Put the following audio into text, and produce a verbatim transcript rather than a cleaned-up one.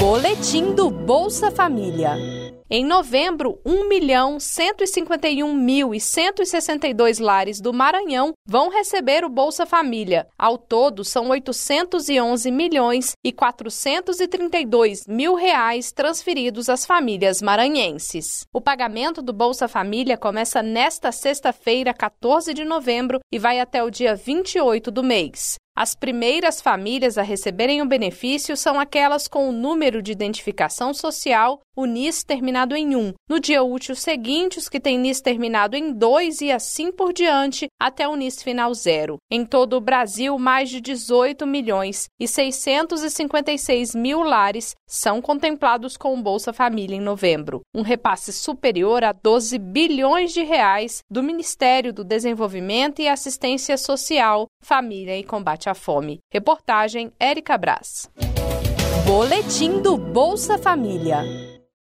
Boletim do Bolsa Família. Em novembro, um milhão cento e cinquenta e um mil e cento e sessenta e dois lares do Maranhão vão receber o Bolsa Família. Ao todo, são oitocentos e onze milhões e quatrocentos e trinta e dois mil reais transferidos às famílias maranhenses. O pagamento do Bolsa Família começa nesta sexta-feira, quatorze de novembro, e vai até o dia vinte e oito do mês. As primeiras famílias a receberem o benefício são aquelas com o número de identificação social, o N I S terminado em um. No dia útil seguinte, os que têm N I S terminado em dois e assim por diante até o N I S final zero. Em todo o Brasil, mais de dezoito milhões e seiscentos e cinquenta e seis mil lares são contemplados com o Bolsa Família em novembro. Um repasse superior a doze bilhões de reais do Ministério do Desenvolvimento e Assistência Social, Família e Combate à Fome. Reportagem Érica Braz. Boletim do Bolsa Família.